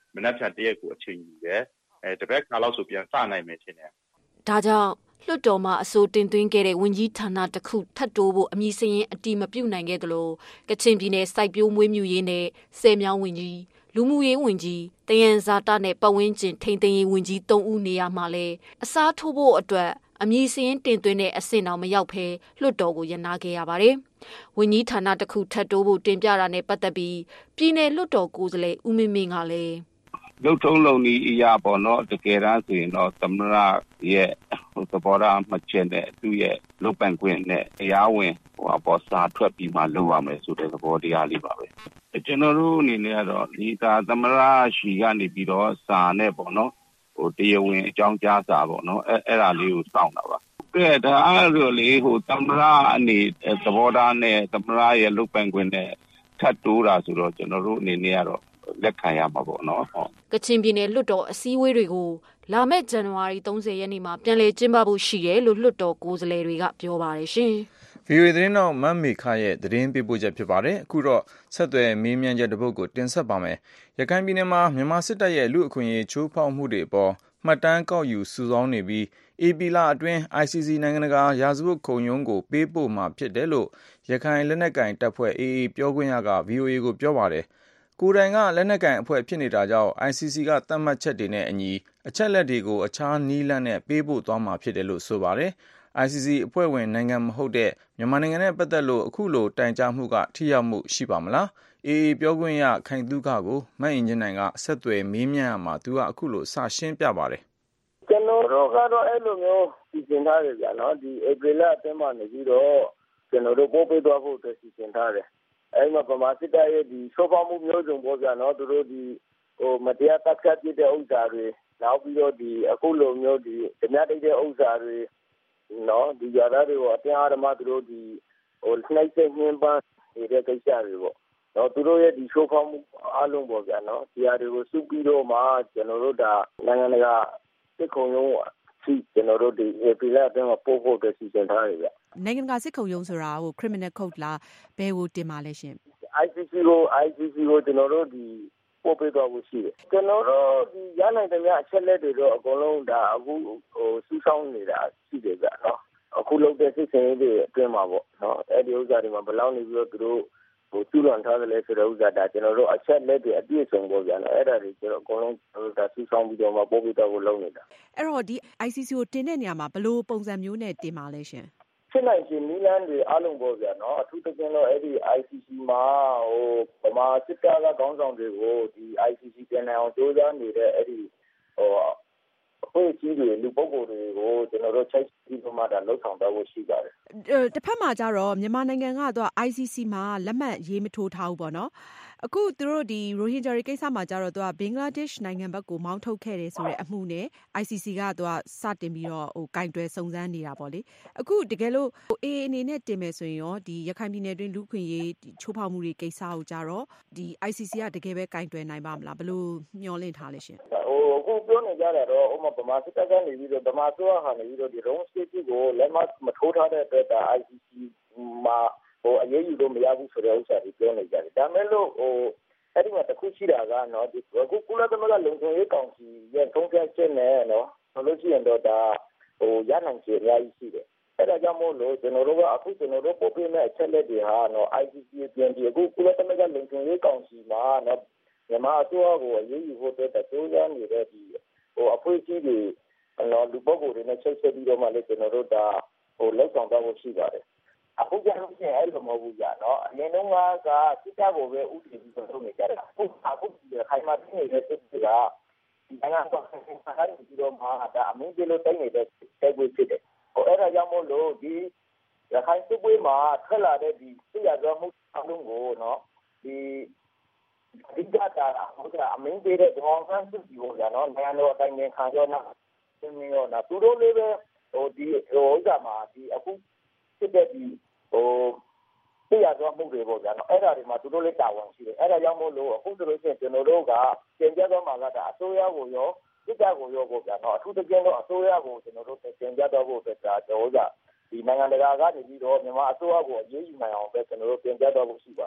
C: မနက်ဖြန်တရက်ကိုအချိန်ယူတယ်အဲတပတ်ခါလောက်ဆိုပြန်စနိုင်မယ်ထင်တယ်
F: ဒါကြောင့်လွှတ်တော်မှာအဆိုတင်သွင်းခဲ့တဲ့ဝန်ကြီးဌာနတစ်ခုထပ်တိုးဖို့အမည်စရင်အတိမပြုတ်နိုင်ခဲ့သလိုကချင်ပြည်နယ်စိုက်ပျိုးမွေးမြူရေးနဲ့ဆယ်မြောင်းဝန်ကြီးလူမှုရေးဝန်ကြီးတယန်ဇာတာနဲ့ပတ်ဝန်းကျင်ထိန်းသိမ်းရေးဝန်ကြီးသုံးဦးနေရာမှာလဲအစားထိုးဖို့အတွက်အမည်စရင်တင်သွင်းတဲ့အဆင့်တောင်မရောက်ဘဲလွှတ်တော်ကိုရနာခဲ့ရပါတယ်။ဝန်ကြီးဌာနတစ်ခုထပ်တိုးဖို့တင်ပြတာနဲ့ပတ်သက်ပြီးပြည်နယ်လွှတ်တော်ကိုယ်စားလှယ်ဦးမင်းမင်းကလည်း
G: လုံထုံးလုံနည်းအရာပေါ့နော်တကယ်တမ်းဆိုရင်တော့သမရရဲ့သဘောထားမှချက်နဲ့သူ့ရဲ့လုပ်ပန်ခွင့်နဲ့တရားဝင်ဟိုအပေါ်စာထွက်ပြီးမှလုပ်ရမယ်ဆိုတဲ့သဘောတရားလေးပါပဲကျွန်တော်တို့အနေနဲ့ကတော့ဒီသာသမရရှိကနေပြီးတော့စာနဲ့ပေါ့နော်ဟိုတရားဝင်အကြောင်းကြားစာပေါ့နော်အဲအဲ့ဒါလေးကိုစောင့်တာပါကဲဒါအဲ့လိုလေဟိုသမရအနေသဘောထားနဲ့သမရရဲ့လုပ်ပန်ခွင့်နဲ့ထပ်တိုးတာဆိုတော့ကျွန်တော်တို့အနေနဲ့ကတော့လက်ခံရမှာပေါ့နော်ဟုတ်
F: ကချင်ပြည်နယ်လွှတ်တော်အစည်းအဝေးတွေကိုလာမယ့်ဇန်နဝါရီသုံးဆယ်ရက်နေ့မှာပြန်လည်ကျင်းပဖို့ရှိတယ်လို့လွှတ်တော်ကိုယ်စားလှယ်တွေကပြောပါတယ်ရှင်
A: ။ ဗီအိုအေ သတင်းတော်မတ်မေခရဲ့သတင်းပေးပို့ချက်ဖြစ်ပါတယ်။အခုတော့ဆက်သွယ်မေးမြန်းချက်တစ်ပုဒ်ကိုတင်ဆက်ပါမယ်။ရခိုင်ပြည်နယ်မှာမြန်မာစစ်တပ်ရဲ့လူအခွင့်အရေးချိုးဖောက်မှုတွေအပေါ်မှတ်တမ်းကောက်ယူစုဆောင်းနေပြီးဧပြီလအတွင်း အိုင်စီစီ နိုင်ငံတကာရာဇဝတ်ခုံရုံးကိုပေးပို့မှာဖြစ်တယ်လို့ရခိုင်လက်နက်ကိုင်တပ်ဖွဲ့ အေအေ ပြောခွင့်ရက ဗီအိုအေ ကိုပြောပါတယ်။ကိုယ်တိုင်ကလက်နက်ကိုင်အဖွဲ့ဖြစ်နေတာကြောင့် အိုင်စီစီ ကသတ်မှတ်ချက်တွေနဲ့အညီအချက်လက်တွေကိုအခြားနည်းလမ်းနဲ့ပေးပို့သွားမှာဖြစ်တယ်လို့ဆိုပါတယ်။ အိုင်စီစီ အဖွဲ့ဝင်နိုင်ငံမဟုတ်တဲ့မြန်မာနိုင်ငံနဲ့ပတ်သက်လို့အခုလိုတိုင်ကြားမှုကထိရောက်မှုရှိပါမလား။ အေအေ ပြောခွင့်ရခိုင်သုခကိုမအင်ကြင်းနိုင်ကဆက်သွယ်မေးမြန်းရာမှာသူကအခုလိုစရှင်းပြပါတယ်
H: ။ကျွန်တော်တို့ကတော့အဲ့လိုမျိုးစီစဉ်ထားတယ်ဗျာနော်ဒီဧပြီလအတွင်းမှာနေပြီးတော့ကျွန်တော်တို့ပို့ပေးသွားဖို့စီစဉ်ထားတယ်။အဲ့မှာဗမာစစ်တပ်ရဲ့ဒီချိုးဖောက်မှုမျိုးစုံပေါ့ဗျာနော်သူတို့ဒီဟိုမတရားတပ်ဖြတ်တဲ့ဥစ္စာတွေနောက်ပြီးတော့ဒီအခုလိုမျိုးဒီဓမြတိတ်တဲ့ဥစ္စာတွေနော်ဒီຢာသားတွေကိုအတင်းအဓမ္မသူတို့ဒီဟိုနှိမ့်ဆက်ညှဉ်းပန်းနေတဲ့ကိစ္စတွေပေါ့နော်သူတို့ရဲ့ဒီချိုးဖောက်မှုအလုံးပေါ့ဗျာနော်ဒီဟာတွေကိုစုပြီးတော့မှကျွန်တော်တို့ဒါနိုင်ငံတကာစစ်ခုံရုံးရှိကျွန်တော်တို့ဒီဧပြီလအတွင်းမှာပို့ဖို့တစီစဉ်ထားရဗျ
E: နိုင်ငံတကာစစ်ခုံရုံးဆိုတာဟို criminal code လားဘယ်ကိုတင်ပါလဲရှင်
H: အိုင်စီစီ ကို အိုင်စီစီ ကိုကျွန်တော်တို့ဒီပို့ပေးသွားဖို့ရှိတယ်ကျွန်တော်တို့ဒီရနိုင်တဲ့များအချက်လက်တွေတော့အကုန်လုံးဒါအခုဟိုစူးစောင်းနေတာရှိတယ်ဗျနော်အခုလုပ်တဲ့စစ်စင်ရေးတွေအတွင်းမှာပေါ့နော်အဲ့ဒီဥစ္စာတွေမှာဘယ်လောက်နေပြီးတော့သူတို့ဟိုကျူးလွန်ထားတယ်လဲဆိုတဲ့ဥစ္စာဒါကျွန်တော်တို့အချက်လက်တွေအပြည့်စုံပေါ့ဗျာနော်အဲ့ဒါတွေကျွန်တော်အကုန်လုံးဒါစူးစောင်းပြီးတော့မှပို့ပေးတော့ဖို့လုပ်နေတာ
E: အဲ့တော့ဒီ အိုင်စီစီ ကိုတင်တဲ့နေရာမှာဘယ်လိုပုံစံမျိုးနဲ့တင်ပါလဲရှင်
H: ဖြစ်နိုင်ခြင်းနည်းလမ်းတွေအလုံးပေါ့ဗျာနော်အထူးသဖြင့်တော့အဲ့ဒီ အိုင်စီစီ မှာဟိုဗမာစစ်တပ်ကခေါင်းဆောင်တွေကိုဒီ အိုင်စီစီ ပြန်နိုင်အောင်ကြိုးစားနေတဲ့အဲ့ဒီဟိုအဖွဲ့အစည်းတွေလူပုဂ္ဂိုလ်တွေကိုကျွန်တော်တို့ချိတ်ပြီးတော့မှဒါလှုပ်ဆောင်တော့ရှိပါတယ်
E: တစ်ဖက်မှာကျတော့မြန်မာနိုင်ငံကတော့ အိုင်စီစီ မှာလက်မှတ်ရေးမထိုးထားဘူးပေါ့နော်အခုသူတို့ဒီရိုဟင်ဂျာတွေကိစ္စမှာကျတော့သူကဘင်္ဂလားဒေ့ရှ်နိုင်ငံဘက်ကိုမောင်းထုတ်ခဲ့တယ်ဆိုတဲ့အမှုနဲ့ အိုင်စီစီ ကသူကစတင်ပြီးတော့ဟိုကင်တွယ်စုံစမ်းနေတာပေါ့လေအခုတကယ်လို့ အေအေ အနေနဲ့တင်မယ်ဆိုရင်ရောဒီရခိုင်ပြည်နယ်တွင်းလူခွင့်ရေးချိုးဖောက်မှုတွေကိစ္စကိုကြတော့ဒီ အိုင်စီစီ ကတကယ်ပဲကင်တွယ်နိုင်ပါမလားဘယ်လိုမျှော်လင့်ထားလဲရှင်
H: ဟိုအခုပြောနေကြတာတော့ဥပမာဗမာစစ်တပ်ကနေပြီးတော့ဗမာဆိုဟာနေပြီးတော့ဒီ wrong state ကိုလက်မှတ်မထိုးထားတဲ့အတွက်ဒါ အိုင်စီစီ မှာဟိုအရေးယူလို့မရဘူးဆိုတဲ့ဥစ္စာတွေပြောနေကြတယ်ဒါမဲ့လို့ဟိုအဲ့ဒီမှာတစ်ခုရှိတာကနော်ဒီအခုကုလသမဂ္ဂလုံခြုံရေးကောင်စီရဲ့ထုံးဖြတ်ချက်နဲ့နော်ဆိုလို့ရှိရင်တော့ဒါဟိုရနိုင်ခြေအများကြီးရှိတယ်အဲ့ဒါကြောင့်မို့လို့ကျွန်တော်တို့ကအခုကျွန်တော်တို့ပို့ပေးမဲ့အချက်လက်တွေဟာနော် အိုင်စီစီ ပြန်ပြီးအခုကုလသမဂ္ဂလုံခြုံရေးကောင်စီမှာနော်မြန်မာအစိုးရကိုအရေးယူဖို့အတွက်ကြိုးစားနေတဲ့ဒီဟိုအဖွဲ့အစည်းတွေနော်လူပုဂ္ဂိုလ်တွေနဲ့ချိတ်ဆက်ပြီးတော့မှလည်းကျွန်တော်တို့ဒါဟိုလောက်ဆောင်တော့ရှိပါတယ်အခုကျတော့ရှင်အဲ့လိုမဟုတ်ဘူးကြာနော်အရင်တုန်းကကစစ်တပ်ကိုပဲဥတည်ပြီးတော့လုပ်နေကြတာအခုအခုခိုင်မာနေတဲ့စစ်ကနိုင်ငံတော်ဆင်ဆာရီပြီးတော့မှဒါအမင်းကြီးလို့တိုင်းနေတဲ့တိုက်ပွဲဖြစ်တယ်ဟိုအဲ့ဒါကြောင့်မို့လို့ဒီရခိုင်စစ်ပွဲမှာထွက်လာတဲ့ဒီစစ်ရကြောမှုအလုံးကိုနော်ဒီဒီကတာဟုတ်ကအမင်းကြီးတဲ့ဒေါ်ဆန်းစုကြည်ကိုကြာနော်နိုင်ငံတော်အတိုင်းအခံရောနာသင်မျိုးနာသူတို့လေးပဲဟိုဒီဟိုဥစ္စာမှာဒီအခုဖြစ်တဲ့ဒီဟိုပြရသွားမှုတွေပေါ့ဗျာနော်အဲ့ဒါတွေမှာသူတို့လည်းတာဝန်ရှိတယ်အဲ့ဒါကြောင့်မို့လို့အခုဆိုလို့ရှိရင်ကျွန်တော်တို့ကပြင်ပြသွားမှာကဒါအစိုးရကိုရောစစ်တပ်ကိုရောပေါ့ဗျာနော်အထူးသဖြင့်တော့အစိုးရကိုကျွန်တော်တို့ပြင်ပြသွားဖို့အတွက်ဒါတော့ကဒီနိုင်ငံတကာကနေပြီးတော့မြန်မာအစိုးရကိုအရေးယူနိုင်အောင်ပဲကျွန်တော်တို့ပြင်ပြသွားဖို့ရှိပါတယ်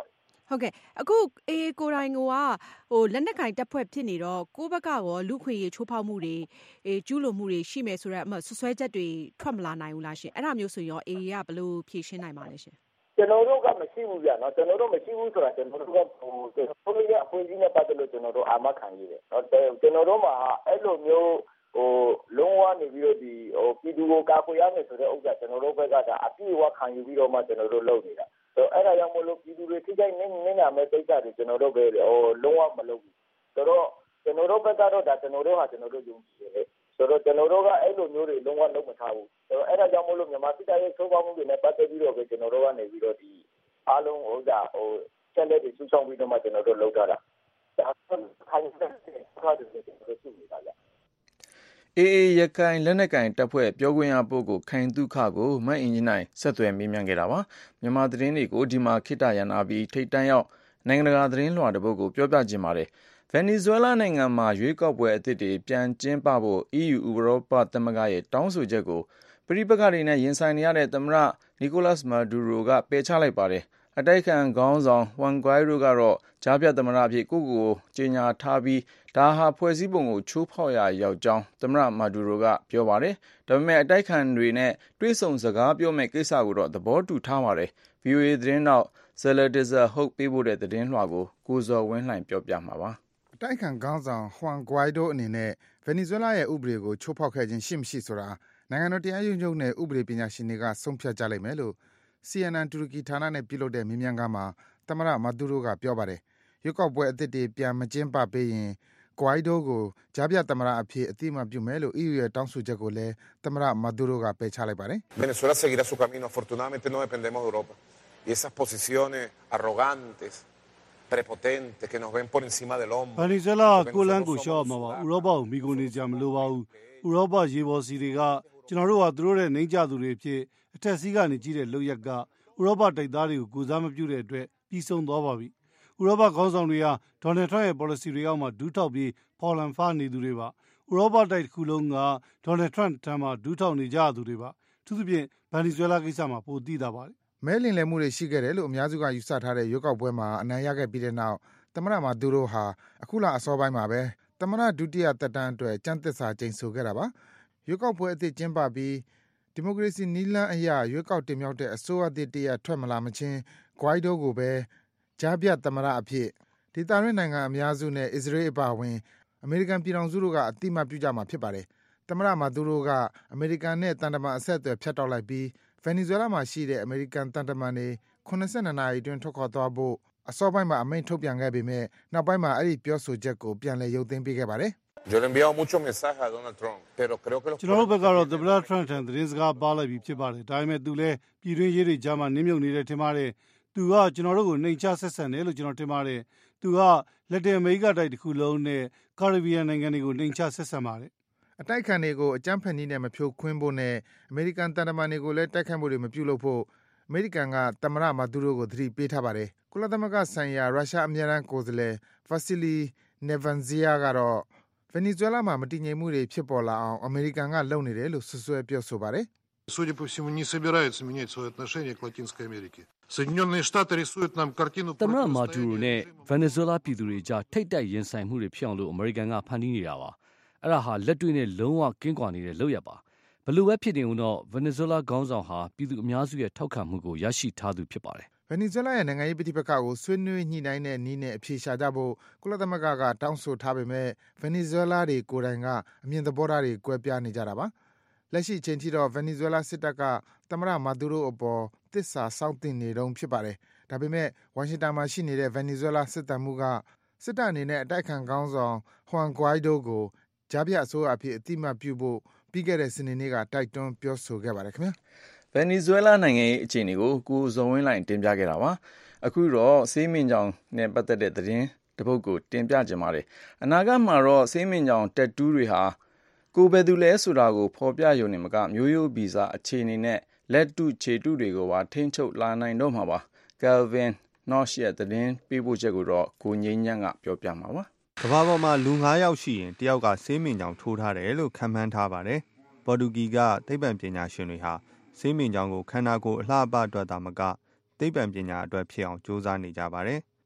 I: ဟုတ်ကဲ့အခုအေးကိုရိုင်းကဟိုလက်နက်ကင်တပ်ဖွဲ့ဖြစ်နေတော့ကိုဘက်ကရောလူခွင့်ရေးချိုးဖောက်မှုတွေအေးကျူးလွန်မှုတွေရှိမယ်ဆိုတော့အမှဆွဆွဲချက်တွေထွက်မလာနိုင်ဘူးလားရှင်အဲ့ဒါမျိုးဆိုရင်ရောအေးကဘယ်လိုဖြေရှင်းနိုင်ပါလဲရှင်
H: ကျွန်တော်တို့ကမရှိဘူးဗျာနော်ကျွန်တော်တို့မရှိဘူးဆိုတာကျွန်တော်တို့ကဟိုကျွန်တော်တို့ရဲ့အဖွင့်ကြီးနဲ့ပတ်သက်လို့ကျွန်တော်တို့အာမခံရေးတယ်နော်ကျွန်တော်တို့မှာအဲ့လိုမျိုးဟိုလုံးဝနေပြီးတော့ဒီဟိုပြည်သူကိုကာကွယ်ရမယ်ဆိုတဲ့ဥစ္စာကျွန်တော်တို့ဘက်ကဒါအပြည့်အဝခံယူပြီးတော့မှကျွန်တော်တို့လုပ်နေတာဆိုအဲ့ဒါကြောင့်မလို့ပြည်သူတွေထိခိုက်နေနေနာမဲ့ပိတ်တာတွေကျွန်တော်တို့ပဲဟိုလုံးဝမလုပ်ဘူးဆိုတော့ကျွန်တော်တို့ဘက်ကတော့ဒါကျွန်တော်တို့ဟာကျွန်တော်တို့ယုံကြည်တယ်ဆိုတော့ကျွန်တော်တို့ကအဲ့လိုမျိုးတွေလုံးဝလုပ်မထားဘူးဆိုတော့အဲ့ဒါကြောင့်မလို့မြန်မာစစ်တပ်ရဲ့သိုးပေါင်းမှုတွေနဲ့ပတ်သက်ပြီးတော့ပဲကျွန်တော်တို့ကနေပြီးတော့ဒီအားလုံးဟိုဒါဟိုချက်လက်တွေစူးစောင်းပြီးတော့မှကျွန်တော်တို့လုပ်ထားတာဒါဆိုခိုင်းတဲ့ခါတွေကျွန်တော်တို့စုနေတာဗျ
A: အေအေရခိုင်လက်နက်ကင်တပ်ဖွဲ့ပြောခွင့်ရပုဂ္ဂိုလ်ခိုင်တုခကိုမတ်အင်ဂျင်နိုင်ဆက်သွယ်မေးမြန်းခဲ့တာပါမြန်မာသတင်းတွေကိုဒီမှာခိတ္တရန်နာပြီးထိတ်တန့်ရောက်နိုင်ငံတကာသတင်းလွှာတစ်ပုဒ်ကိုပြောပြခြင်းပါတယ်ဗင်နီဇွဲလားနိုင်ငံမှာရွေးကောက်ပွဲအသစ်တွေပြန်ကျင်းပဖို့ အီးယူ ဥရောပသမဂ္ဂရဲ့တောင်းဆိုချက်ကိုပဋိပက္ခတွေနဲ့ရင်ဆိုင်နေရတဲ့သမ္မတနီကိုလတ်မာဒူရိုကပယ်ချလိုက်ပါတယ်အတိုက်ခံခေါင်းဆောင်ဟွမ်ဂွိုင်းရိုကတော့ကြားဖြတ်သမ္မတအဖြစ်ကိုယ့်ကိုယ်ကြေညာထားပြီးဒါဟာဖွဲ့စည်းပုံကိုချိုးဖောက်ရာရောက်ကြောင်းသမ္မတမာဒူရိုကပြောပါတယ်ဒါပေမဲ့အတိုက်ခံတွေနဲ့တွဲဆုံစကားပြောမဲ့ကိစ္စကိုတော့သဘောတူထားပါတယ် ဗီအိုအေ သတင်းတော့ဇယ်လာဒစ်ဇာဟုတ်ပေးဖို့တဲ့သတင်းလွှာကိုကိုဇော်ဝင်းလှိုင်ပြောပြမှာပါ
J: အတိုက်ခံခေါင်းဆောင်ဟွမ်ဂွိုင်းရိုအနေနဲ့ဗင်နီဇွဲလားရဲ့ဥပဒေကိုချိုးဖောက်ခဲ့ခြင်းရှိမရှိဆိုတာနိုင်ငံတော်တရားရုံးချုပ်နဲ့ဥပဒေပညာရှင်တွေကဆုံးဖြတ်ကြလိမ့်မယ်လို့ စီ အန် အန် တူရကီဌာနနဲ့ပြုလုပ်တဲ့မေးမြန်းခန်းမှာသမ္မတမာဒူရိုကပြောပါတယ်ရွေးကောက်ပွဲအသစ်တွေပြန်မကျင်းပပေးရင်ဂွိုင်းဒိုကိုကြားဖြတ်သမ္မတအဖြစ်အတိအမှတ်ပြုမယ်လို့ အီးယူရဲ့တောင်းဆိုချက်ကိုလည်းသမ္မတမာဒူရိုကပယ်ချလိုက်ပါတယ်
K: Venezuela seguirá su camino afortunadamente no dependemos de Europa y esas posiciones arrogantes prepotentes que nos ven por encima del hombro
L: Venezuela ကိုလန်ကိုရှော့မှာပါဥရောပကိုမိကုန်နေကြမလိုပါဘူးဥရောပရေပေါ်စီတွေကကျွန်တော်တို့ကသူတို့ရဲ့နှိမ့်ကြသူတွေဖြစ်အထက်စီးကနေကြီးတဲ့လောက်ရက်ကဥရောပတိုက်သားတွေကိုကူစားမပြုတဲ့အတွက်ပြီးဆုံးသွားပါပြီဥရောပခေါင်းဆောင်တွေကဒေါ်နယ်ထရန့်ရဲ့ policy တွေအောက်မှာဒူးထောက်ပြီးဖော်လန်ဖားနေသူတွေပါဥရောပတိုက်တစ်ခုလုံးကဒေါ်နယ်ထရန့်ထံမှာဒူးထောက်နေကြသူတွေပါသူသဖြင့်ဗန်နီဇွဲလားကိစ္စမှာပိုသိတာပါတယ်
J: မဲလင်လည်မှုတွေရှိခဲ့တယ်လို့အများစုကယူဆထားတဲ့ရွေးကောက်ပွဲမှာအနိုင်ရခဲ့ပြီးတဲ့နောက်သမ္မတမာဒူရိုဟာအခုလအစောပိုင်းမှာပဲသမ္မတဒုတိယသက်တမ်းအတွက်ကြံသစ္စာကျိန်ဆိုခဲ့တာပါရွေးကောက်ပွဲအသစ်ကျင်းပပြီးဒီမိုကရေစီနည်းလမ်းအရရွေးကောက်တင်မြှောက်တဲ့အစိုးရသစ်တရပ်ထွက်မလာမချင်းဂွိုင်းဒိုကိုပဲကြားဖြတ်သမ္မတအဖြစ်ဒေသတွင်းနိုင်ငံအများစုနဲ့အစ္စရေးအပါအဝင်အမေရိကန်ပြည်ထောင်စုတို့ကအတိအမှတ်ပြုကြမှာဖြစ်ပါတယ်သမ္မတမာဒူရိုကအမေရိကန်နဲ့တန်တမန်အဆက်အသွယ်ဖြတ်တောက်လိုက်ပြီးဗင်နီဇွဲလားမှာရှိတဲ့အမေရိကန်တန်တမန်တွေခုနစ်ဆယ့်နှစ်နာရီအတွင်းထွက်ခွာသွားဖို့အစောပိုင်းမှာအမိန့်ထုတ်ပြန်ခဲ့ပေမဲ့နောက်ပိုင်းမှာအဲ့ဒီပြောဆိုချက်ကိုပြန်လည်ရုပ်သိမ်းပေးခဲ့ပါတယ်
K: Yo le he enviado muchos mensajes a Donald Trump, pero creo que los
L: ကျွန်တော်တို့ဘက်ကတော့သမ္မတထရန့်ထံသတင်းစကားပါလိုက်ပြီးဖြစ်ပါတယ်ဒါပေမဲ့သူလည်းပြည်တွင်းရေးတွေကြားမှာနင်းမြုပ်နေတယ်ထင်ပါတယ်သူကကျွန်တော်တို့ကိုနှိမ်ချဆက်ဆံတယ်လို့ကျွန်တော်ထင်ပါတယ်သူကလက်တင်အမေရိကတိုက်တစ်ခုလုံးနဲ့ကာရစ်ဘီယံနိုင်ငံတွေကိုနှိမ်ချဆက်ဆံပါတယ်
J: အတိုက်ခံတွေကိုအကြမ်းဖက်နည်းနဲ့မဖြိုခွင်းဖို့နဲ့အမေရိကန်တန်တမန်တွေကိုလည်းတိုက်ခိုက်မှုတွေမပြုလုပ်ဖို့အမေရိကန်ကသမ္မတမာဒူရိုကိုသတိပေးထားပါတယ်ကုလသမဂ္ဂဆိုင်ရာရုရှားအမြဲတမ်းကိုယ်စားလှယ်ဗာစီလီနေဗန်ဇီယာကတော့ဗင်နီဇွဲလားမှာမတည်ငြိမ်မှုတွေဖြစ်ပေါ်လာအောင်အမေရိကန်ကလုပ်နေတယ်လို့ဆွဆွဲပြောဆိုပါတယ်
M: Судя по всему, не собираются менять свое отношение к Латинской Америке. Соединенные Штаты рисуют нам картину
N: သမ္မတမာဒူရိုနဲ့ဗင်နီဇွဲလားပြည်သူတွေကြားထိတ်တိုက်ရင်ဆိုင်မှုတွေဖြစ်အောင်လို့အမေရိကန်ကဖန်တီးနေတာပါအဲ့ဒါဟာလက်တွေ့နဲ့လုံးဝကင်းကွာနေတဲ့လုပ်ရပါဘလို့ပဲဖြစ်နေဦးတော့ဗင်နီဇွဲလားခေါင်းဆောင်ဟာပြည်သူအများစုရဲ့ထောက်ခံမှုကိုရရှိထားသူဖြစ်ပါတယ်
J: ဗင်နီဇွဲလားရဲ့နိုင်ငံရေးပဋိပက္ခကိုဆွေးနွေးညှိနှိုင်းတဲ့နည်းနဲ့အဖြေရှာကြဖို့ကုလသမဂ္ဂကတောင်းဆိုထားပေမဲ့ဗင်နီဇွဲလားတွေကိုယ်တိုင်ကအမြင်သဘောထားတွေကွဲပြားနေကြတာပါလက်ရှိအချိန်ထိတော့ဗင်နီဇွဲလားစစ်တပ်ကသမ္မတမာဒူရိုအပေါ်သစ္စာစောင့်သိနေတုန်းဖြစ်ပါတယ်ဒါပေမဲ့ဝါရှင်တန်မှာရှိနေတဲ့ဗင်နီဇွဲလားစစ်တပ်မှုကစစ်တပ်အနေနဲ့အတိုက်ခံခေါင်းဆောင်ဟွမ်ဂွိုင်းဒိုကိုကြားဖြတ်အစိုးရအဖြစ်အတိအမှတ်ပြုဖို့ပြီးခဲ့တဲ့စနေနေ့ကတိုက်တွန်းပြောဆိုခဲ့ပါတယ်ခင်ဗျာ
A: ဗင်နီဇွဲလားနိုင်ငံရဲ့အခြေအနေကိုကိုဇော်ဝင်းလိုင်တင်ပြခဲ့တာပါအခုတော့ဆေးမင်းကြောင်နဲ့ပတ်သက်တဲ့သတင်းတစ်ပုဒ်ကိုတင်ပြကြပါမယ်အနာဂတ်မှာတော့ဆေးမင်းကြောင်တက်တူးတွေဟာကိုဘယ်သူလဲဆိုတာကိုဖော်ပြရုံနဲ့မကမျိုးရိုးဗီဇအခြေအနေနဲ့လက်တုခြေတုတွေကိုပါထိန်းချုပ်လာနိုင်တော့မှာပါ Calvin Nosh ရဲ့သတင်းပေးပို့ချက်ကိုတော့ကိုငိမ့်ညံ့ကပြောပြမှာပါ
O: ကမ္ဘာပေါ်မှာလူငါးယောက်ရှိရင်တယောက်ကဆေးမင်းကြောင်ထိုးထားတယ်လို့ခန့်မှန်းထားပါတယ်ပေါ်တူဂီကသိပ္ပံပညာရှင်တွေဟာဆေးမင်းကြောင်ကိုခန္ဓာကိုယ်အလှပအတွက်သာမကသိပ္ပံပညာအတွက်ဖြစ်အောင်ကြိုးစားနေကြပါတယ်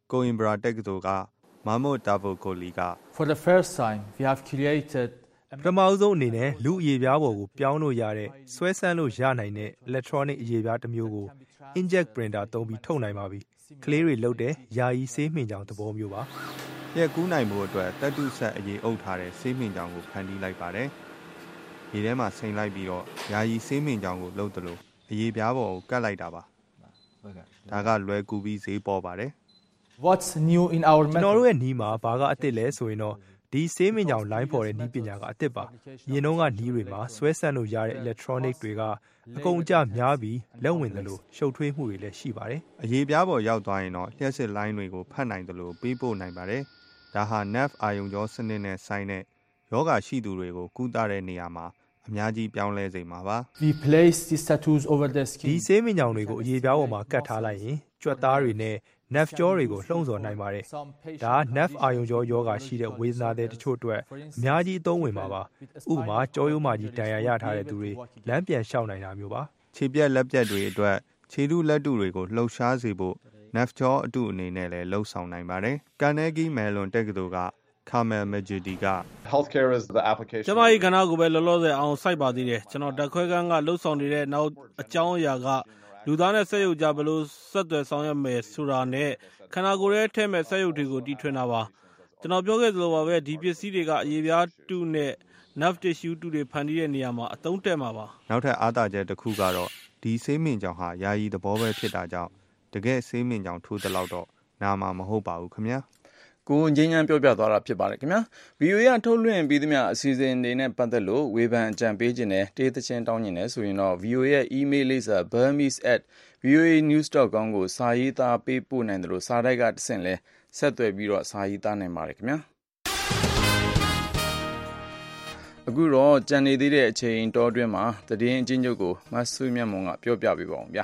O: ကိုအင်ဘရာတက္ကသိုလ်ကမာမိုတာဗိုကိုလီက
P: For the first time we have created
Q: ပထမဆုံးအနေနဲ့လူအရေးပြားပေါ်ကိုပြောင်းလို့ရတဲ့ဆွဲဆန်းလို့ရနိုင်တဲ့ electronic အရေးပြားတစ်မျိုးကို inkjet printer သုံးပြီးထုတ်နိုင်ပါပြီ။ကလေးတွေလုပ်တဲ့ယာယီဆေးမှင်ကြောင်သဘောမျိုးပါ
O: ။ရက်ကူးနိုင်မှုအတွက်တတုဆက်အရေးအုပ်ထားတဲ့ဆေးမှင်ကြောင်ကိုဖန်တီးလိုက်ပါတယ်။ဒီထဲမှာစိန်လိုက်ပြီးတော့ယာယီဆေးမှင်ကြောင်ကိုလှုပ်တယ်လို့အရေးပြားပေါ်ကိုကတ်လိုက်တာပါ။ဒါကလွယ်ကူပြီးဈေးပေါ်ပါတယ်။
P: What's new in our method?
Q: ကျွန်တော်တို့ရဲ့နီးမှာဘာကအသစ်လဲဆိုရင်တော့ဒီဆေးမင်ကြောင်လိုင်းပေါ်တဲ့နီးပညာကအသစ်ပါ။ရင်တော့ကနီးတွေမှာဆွဲဆန့်လို့ရတဲ့ electronic တွေကအကုန်အကျများပြီးလက်ဝင်တယ်လို့ရှုပ်ထွေးမှုတွေလည်းရှိပါတယ်
O: ။အရေးပြားပေါ်ရောက်သွားရင်တော့လျှက်စစ်လိုင်းတွေကိုဖတ်နိုင်တယ်လို့ပေးပို့နိုင်ပါတယ်။ဒါဟာ nerve အာရုံကြောစနစ်နဲ့ဆိုင်တဲ့ယောဂရှိသူတွေကိုကုသတဲ့နေရာမှာအများကြီးပြောင်းလဲစေမှာပါ
P: ။ We place these tattoos over the skin.
Q: ဒီဆေးမင်ကြောင်တွေကိုအရေးပြားပေါ်မှာကတ်ထားလိုက်ရင်ကြွက်သားတွေနဲ့nerve ကြောတွေကိုလှုံ့ဆော်နိုင်ပါတယ်။ဒါ nerve အာရုံကြောယောဂရှိတဲ့ဝေဒနာတွေတချို့အတွက်အများကြီးအသုံးဝင်ပါပါ။ဥပမာကြောရိုးမာကြီးတန်ရာရထားတဲ့သူတွေလမ်းပြန်လျှောက်နိုင်တာမျိုးပါ
O: ။ခြေပြက်လက်ပြက်တွေအတွက်ခြေထုလက်ထုတွေကိုလှုပ်ရှားစေဖို့ nerve ကြောအတုအနေနဲ့လည်းလှုပ်ဆောင်နိုင်ပါတယ်။ Carnegie Mellon တက္ကသိုလ်ကKamal Majidi က
R: Healthcare is the application
D: ကျမကြီးကဏ္ဍကိုပဲလောလောဆယ်အောင်စိုက်ပါသေးတယ်ကျွန်တော်တက်ခွဲကန်းကလှုပ်ဆောင်နေတဲ့နောက်အကြောင်းအရာကလူသားနဲ့ဆက်ရုပ်ကြဘလို့ဆက်သွယ်ဆောင်ရွက်မယ်ဆိုတာနဲ့ခန္ဓာကိုယ်ရဲ့ထဲမဲ့ဆက်ရုပ်တွေကိုတီထွင်တာပါကျွန်တော်ပြောခဲ့သလိုပါပဲဒီပစ္စည်းတွေကအရေးပြားတုနဲ့ nerve tissue တုတွေဖန်တီးတဲ့နေရာမှာအသုံးတက်မှာပါ
O: နောက်ထပ်အားသာချက်တစ်ခုကတော့ဒီဆေးမင်ကြောင်ဟာယာယီသဘောပဲဖြစ်တာကြောင့်တကယ်ဆေးမင်ကြောင်ထိုးတဲ့လောက်တော့နာမှာမဟုတ်ပါဘူးခင်ဗျာ
A: ကိုငင်းငန်းပြောပြသွားတာဖြစ်ပါတယ်ခင်ဗျာ ဗီအိုအေ ကထုတ်လွှင့်ပြီးသမျှအစီအစဉ်တွေနဲ့ပတ်သက်လို့ဝေဖန်အကြံပေးခြင်းနဲ့တေးသချင်းတောင်းခြင်းနဲ့ဆိုရင်တော့ ဗီအိုအေ ရဲ့ email လိပ်စာ burmese at voanews dot com ကိုစာရေးသားပေးပို့နိုင်တယ်လို့စာတိုက်ကတဆင့်လဲဆက်သွယ်ပြီးတော့စာရေးသားနိုင်ပါတယ်ခင်ဗျာအခုတော့ကြံနေသေးတဲ့အချိန်တောအတွင်းမှာသတင်းအချင်းချုပ်ကိုမဆွေးမြတ်မွန်ကပြောပြပေးပါအောင်ဗျာ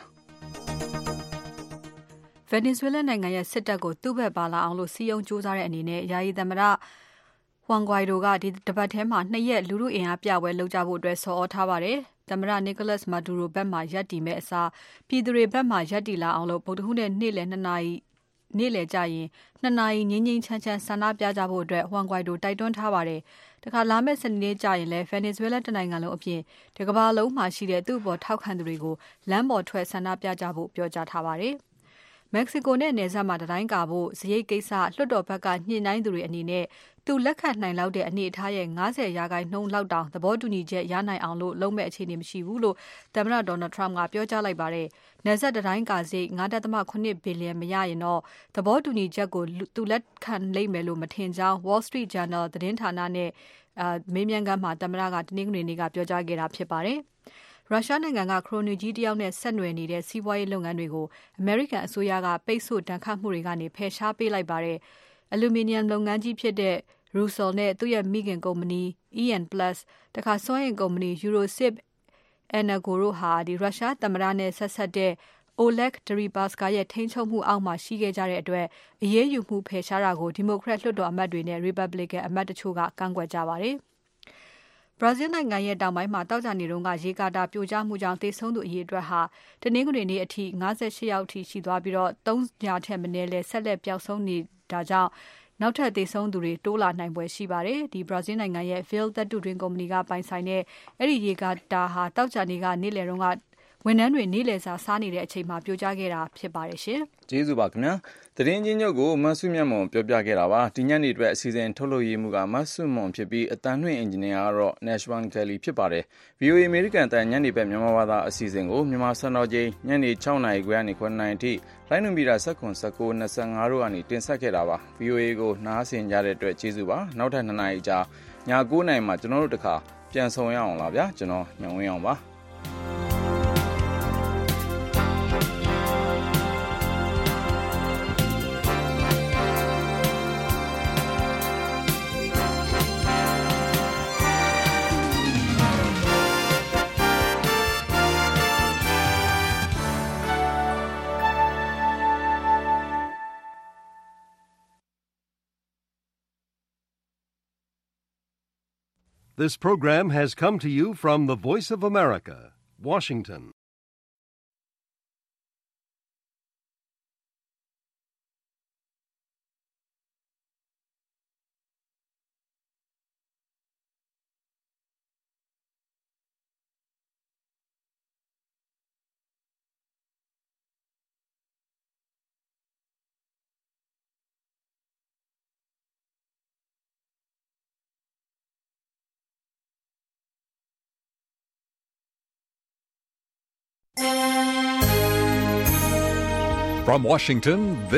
B: ဗင်နီဇွဲလားနိုင်ငံရဲ့စစ်တပ်ကိုသူ့ဘက်ပါလာအောင်လို့စီယုံစူးစမ်းတဲ့အနေနဲ့ယာယီသမ္မတဟွမ်ဂွိုင်ဒိုကဒီတပတ်ထဲမှာနှစ်ရက်လူလူအင်အားပြပွဲလုပ်ကြဖို့အတွက်ဆော်ဩထားပါတယ်။သမ္မတနီကိုလတ်မာဒူရိုဘက်မှရပ်တည်မဲ့အစားပြည်သူတွေဘက်မှရပ်တည်လာအောင်လို့ဗုဒ္ဓဟူးနဲ့နေ့လယ်နှစ်နာရီနေ့လယ်ကြရင်နှစ်နာရီငင်းငင်းချမ်းချမ်းဆန္ဒပြကြဖို့အတွက်ဟွမ်ဂွိုင်ဒိုတိုက်တွန်းထားပါတယ်။တခါလာမဲ့စနေနေ့ကြရင်လည်းဗင်နီဇွဲလားတနိုင်ငံလုံးအပြင်ဒီကမ္ဘာလုံးမှာရှိတဲ့သူ့ဘော်ထောက်ခံသူတွေကိုလမ်းပေါ်ထွက်ဆန္ဒပြကြဖို့ပြောကြားထားပါတယ်။မက္ကဆီကိုနဲ့နယ်စပ်မှာတတိုင်းကာဖို့ဇရိတ်ကိစ္စလွှတ်တော်ဘက်ကညှိနှိုင်းသူတွေအနေနဲ့သူလက်ခံနိုင်လောက်တဲ့အနေအထားရဲ့၅၀ရာခိုင်နှုန်းလောက်တောင်သဘောတူညီချက်ရနိုင်အောင်လို့လုံးမဲ့အခြေအနေမရှိဘူးလို့သမ္မတဒေါ်နယ်ထရမ့်ကပြောကြားလိုက်ပါတယ်။နယ်စပ်တတိုင်းကာစိတ်၅.၇ ဘီလီယံမရရင်တော့သဘောတူညီချက်ကိုသူလက်ခံလိမ့်မယ်လို့မထင်ကြောင်း Wall Street Journal သတင်းဌာနနဲ့အာမေးမြန်းခန်းမှာသမ္မတကတနင်္ဂနွေနေ့ကပြောကြားခဲ့တာဖြစ်ပါတယ်။ရုရှားနိုင်ငံကခရိုနီကြီးတယောက်နဲ့ဆက်နွယ်နေတဲ့စီးပွားရေးလုပ်ငန်းတွေကိုအမေရိကန်အစိုးရကပိတ်ဆို့တန်ခတ်မှုတွေကနေဖယ်ရှားပေးလိုက်ပါတယ်။အလူမီနီယံလုပ်ငန်းကြီးဖြစ်တဲ့ Rusal နဲ့သူ့ရဲ့မိခင်ကုမ္ပဏီ E N Plus တခါစွမ်းအင်ကုမ္ပဏီ Eurosip Energo တို့ဟာဒီရုရှားသမ္မတနဲ့ဆက်ဆက်တဲ့ Oleg Deripaska ရဲ့ထိန်းချုပ်မှုအောက်မှာရှိခဲ့ကြတဲ့အတွက်အရေးယူမှုဖယ်ရှားတာကိုဒီမိုကရက်လွှတ်တော်အမတ်တွေနဲ့ Republican အမတ်တချို့ကကန့်ကွက်ကြပါတယ်။ဘရာဇီးနိုင်ငံရဲ့တောင်ပိုင်းမှာတောက်ကြနေတုန်းကရေကာတာပြိုကျမှုကြောင့်သေဆုံးသူအရေအတွက်ဟာတနင်္ဂနွေနေ့အထိ၅၈ယောက်ထိရှိသွားပြီးတော့၃ရာထက်မနည်းလဲဆက်လက်ပျောက်ဆုံးနေတာကြောင့်နောက်ထပ်သေဆုံးသူတွေတိုးလာနိုင်ပွဲရှိပါတယ်။ဒီဘရာဇီးနိုင်ငံရဲ့ Vale သတ္တုတွင်းကုမ္ပဏီကပိုင်ဆိုင်တဲ့အဲ့ဒီရေကာတာဟာတောက်ကြနေကနေ့လယ်တုန်းကဝန်ထမ်းတွေနေ့လယ်စာစားနေတဲ့အချိန်မှာပြိုကျခဲ့တာဖြစ်ပါတယ်ရှင်
A: ။ကျေးဇူးပါခင်ဗျာ။သတင်းချင်းချုပ်ကိုမဆုမြတ်မွန်ပြောပြခဲ့တာပါ။ဒီညနေအတွက်အစီအစဉ်ထုတ်လုပ်ရေးမှုကမဆုမွန်ဖြစ်ပြီးအတန်လွှင့်အင်ဂျင်နီယာကတော့ Nashwan Kelly ဖြစ်ပါတယ်။ ဗီအိုအေ American တန်ညနေဘက်မြန်မာဘာသာအစီအစဉ်ကိုမြန်မာစံတော်ချိန်ညနေ၆နာရီခွဲကနေ၇နာရီထိလိုင်းနံပါတ်၁၇ ၁၉ ၂၅တို့ကနေတင်ဆက်ခဲ့တာပါ။ ဗီအိုအေကိုနားဆင်ကြတဲ့အတွက်ကျေးဇူးပါ။နောက်ထပ်၂နာရီကြာည၉နာရီမှာကျွန်တော်တို့တခါပြန်ဆောင်ရအောင်လားဗျာ။ကျွန်တော်ညောင်ဝင်းအောင်ပါ။
S: This program has come to you from the Voice of America, Washington.
T: From Washington,